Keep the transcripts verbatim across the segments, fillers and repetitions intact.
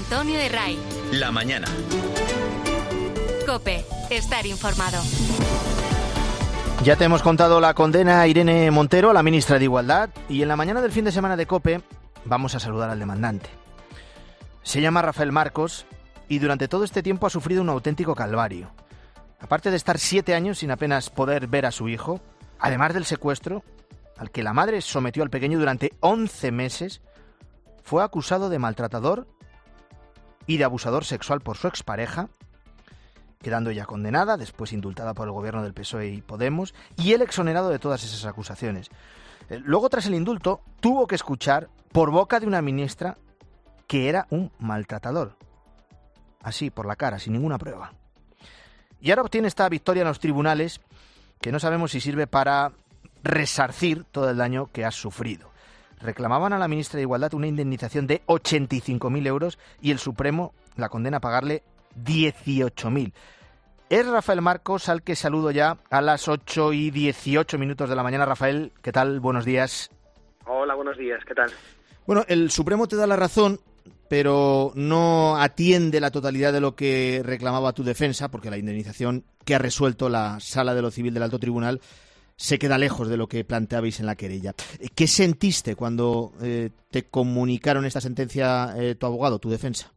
Antonio Herray. La mañana. COPE. Estar informado. Ya te hemos contado la condena a Irene Montero, la ministra de Igualdad, y en la mañana del fin de semana de COPE vamos a saludar al demandante. Se llama Rafael Marcos y durante todo este tiempo ha sufrido un auténtico calvario. Aparte de estar siete años sin apenas poder ver a su hijo, además del secuestro, al que la madre sometió al pequeño durante once meses, fue acusado de maltratador y de abusador sexual por su expareja, quedando ya condenada, después indultada por el gobierno del P S O E y Podemos, y él exonerado de todas esas acusaciones. Luego, tras el indulto, tuvo que escuchar por boca de una ministra que era un maltratador. Así, por la cara, sin ninguna prueba. Y ahora obtiene esta victoria en los tribunales, que no sabemos si sirve para resarcir todo el daño que ha sufrido. Reclamaban a la ministra de Igualdad una indemnización de ochenta y cinco mil euros y el Supremo la condena a pagarle dieciocho mil. Es Rafael Marcos, al que saludo ya a las ocho y dieciocho minutos de la mañana. Rafael, ¿qué tal? Buenos días. Hola, buenos días, ¿qué tal? Bueno, el Supremo te da la razón, pero no atiende la totalidad de lo que reclamaba tu defensa, porque la indemnización que ha resuelto la Sala de lo Civil del Alto Tribunal se queda lejos de lo que planteabais en la querella. ¿Qué sentiste cuando eh, te comunicaron esta sentencia eh, tu abogado, tu defensa?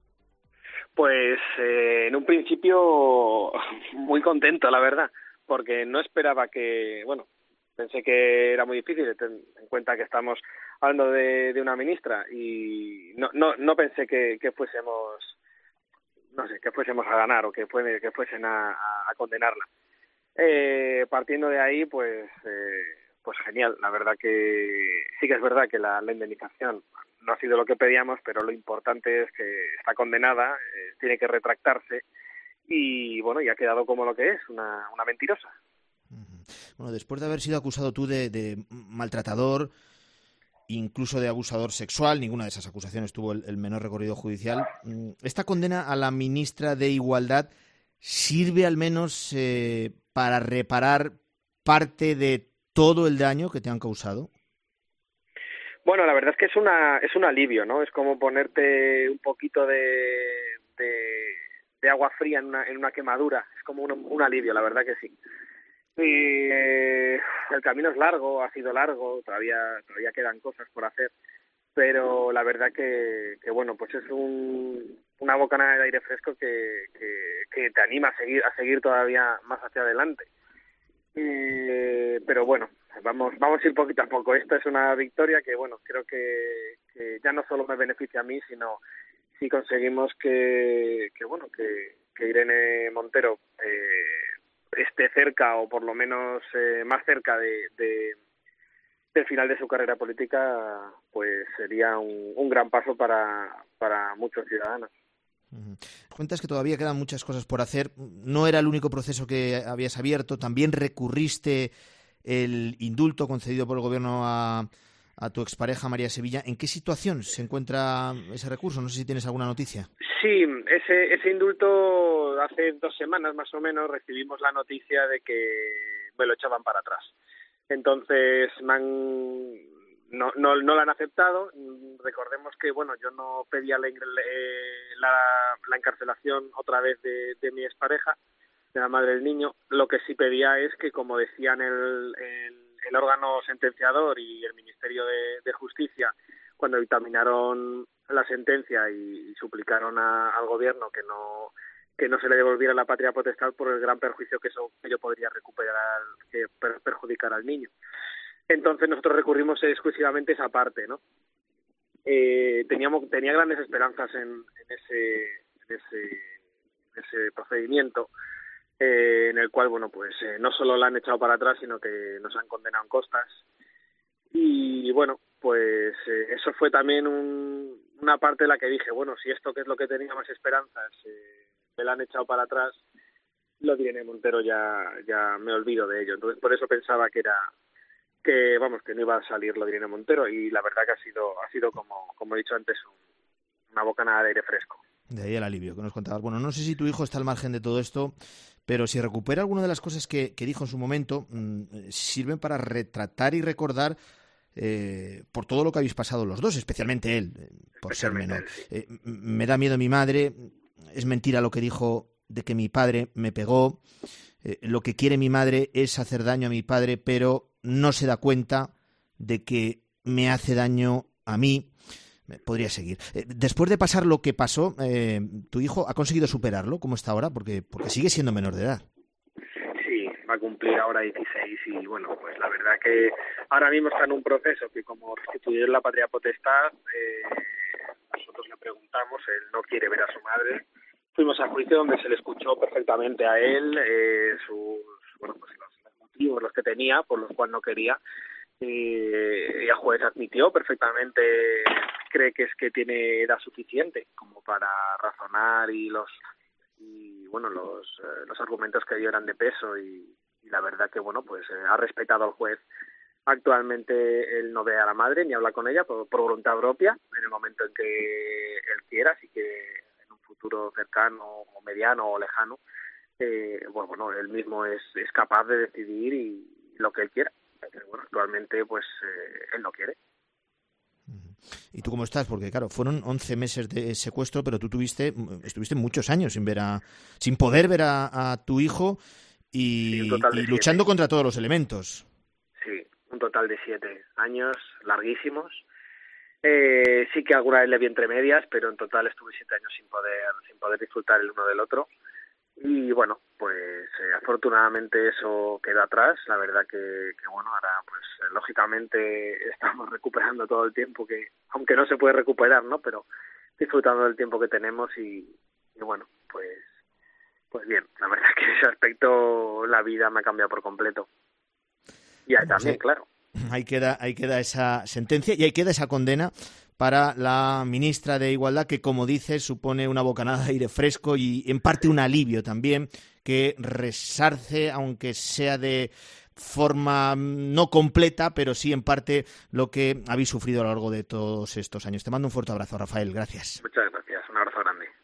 Pues eh, en un principio muy contento, la verdad, porque no esperaba que, bueno, pensé que era muy difícil, ten en cuenta que estamos hablando de, de una ministra y no no no pensé que, que fuésemos, no sé, que fuésemos a ganar o que, fue, que fuesen a, a, a condenarla. Eh, partiendo de ahí, pues eh, pues genial, la verdad que sí que es verdad que la, la indemnización no ha sido lo que pedíamos, pero lo importante es que está condenada, eh, tiene que retractarse y bueno, y ha quedado como lo que es, una, una mentirosa. Bueno, después de haber sido acusado tú de, de maltratador, incluso de abusador sexual, ninguna de esas acusaciones tuvo el, el menor recorrido judicial, ¿esta condena a la ministra de Igualdad sirve al menos eh, para reparar parte de todo el daño que te han causado? Bueno, la verdad es que es una es un alivio, ¿no? Es como ponerte un poquito de, de, de agua fría en una, en una quemadura. Es como un, un alivio, la verdad que sí. Y eh, el camino es largo, ha sido largo, todavía todavía quedan cosas por hacer, pero la verdad que, que bueno, pues es un, una bocanada de aire fresco que, que, que te anima a seguir a seguir todavía más hacia adelante. Eh, pero bueno, vamos vamos a ir poquito a poco. Esta es una victoria que, bueno, creo que, que ya no solo me beneficia a mí, sino si conseguimos que, que bueno, que, que Irene Montero eh, esté cerca o por lo menos eh, más cerca de, de del final de su carrera política, pues sería un, un gran paso para, para muchos ciudadanos. Uh-huh. Cuentas que todavía quedan muchas cosas por hacer. No era el único proceso que habías abierto. También recurriste el indulto concedido por el gobierno a, a tu expareja María Sevilla. ¿En qué situación se encuentra ese recurso? No sé si tienes alguna noticia. Sí, ese, ese indulto hace dos semanas más o menos recibimos la noticia de que me lo echaban para atrás. Entonces me han, no, no, no la han aceptado. Recordemos que bueno, yo no pedía la, la, la encarcelación otra vez de, de mi expareja, de la madre del niño. Lo que sí pedía es que, como decían el, el, el órgano sentenciador y el Ministerio de, de Justicia, cuando dictaminaron la sentencia y, y suplicaron a, al gobierno que no que no se le devolviera la patria potestad por el gran perjuicio que eso que yo podría recuperar, que per, perjudicar al niño. Entonces nosotros recurrimos exclusivamente a esa parte, ¿no? Eh, teníamos tenía grandes esperanzas en, en ese en ese en ese procedimiento, eh, en el cual bueno pues eh, no solo la han echado para atrás, sino que nos han condenado en costas. Y bueno, pues eh, eso fue también un, una parte de la que dije, bueno, si esto que es lo que tenía más esperanzas eh, me la han echado para atrás, lo de Irene Montero ya ya me olvido de ello. Entonces por eso pensaba que era que vamos que no iba a salir lo de Irene Montero, y la verdad que ha sido ha sido como como he dicho antes un, una bocanada de aire fresco. De ahí el alivio que nos contabas. Bueno, no sé si tu hijo está al margen de todo esto, pero si recupera alguna de las cosas que, que dijo en su momento, mmm, sirven para retratar y recordar eh, por todo lo que habéis pasado los dos, especialmente él, eh, por ser menor. Sí. Eh, me da miedo mi madre, es mentira lo que dijo de que mi padre me pegó, eh, lo que quiere mi madre es hacer daño a mi padre, pero no se da cuenta de que me hace daño a mí. Podría seguir. Eh, después de pasar lo que pasó, eh, ¿tu hijo ha conseguido superarlo? ¿Cómo está ahora? Porque, porque sigue siendo menor de edad. Sí, va a cumplir ahora dieciséis y bueno, pues la verdad que ahora mismo está en un proceso que como restituir la patria potestad, eh, nosotros le preguntamos, él no quiere ver a su madre. Fuimos a juicio donde se le escuchó perfectamente a él, eh, sus, bueno, pues los, los motivos, los que tenía, por los cuales no quería. Y el juez admitió perfectamente, cree que es que tiene edad suficiente como para razonar y los y bueno los eh, los argumentos que dio eran de peso y, y la verdad que bueno pues eh, ha respetado al juez. Actualmente él no ve a la madre ni habla con ella por, por voluntad propia en el momento en que él quiera, así que en un futuro cercano o mediano o lejano eh, bueno, bueno él mismo es, es capaz de decidir y lo que él quiera. Bueno, actualmente pues eh, él no quiere. ¿Y tú cómo estás? Porque claro, fueron once meses de secuestro, pero tú tuviste, estuviste muchos años sin ver a, sin poder ver a, a tu hijo y, sí, y luchando contra todos los elementos. Sí, un total de siete años larguísimos. Eh, sí que alguna vez le vi entre medias, pero en total estuve siete años sin poder, sin poder disfrutar el uno del otro. Y bueno, pues eh, afortunadamente eso queda atrás. La verdad que, que bueno, ahora pues eh, lógicamente estamos recuperando todo el tiempo que, aunque no se puede recuperar, ¿no? Pero disfrutando del tiempo que tenemos y, y bueno, pues pues bien, la verdad que en ese aspecto la vida me ha cambiado por completo. Y ahí también, sí. Claro. Ahí queda, ahí queda esa sentencia y ahí queda esa condena para la ministra de Igualdad, que, como dices, supone una bocanada de aire fresco y, en parte, un alivio también, que resarce, aunque sea de forma no completa, pero sí, en parte, lo que habéis sufrido a lo largo de todos estos años. Te mando un fuerte abrazo, Rafael. Gracias. Muchas gracias. Un abrazo grande.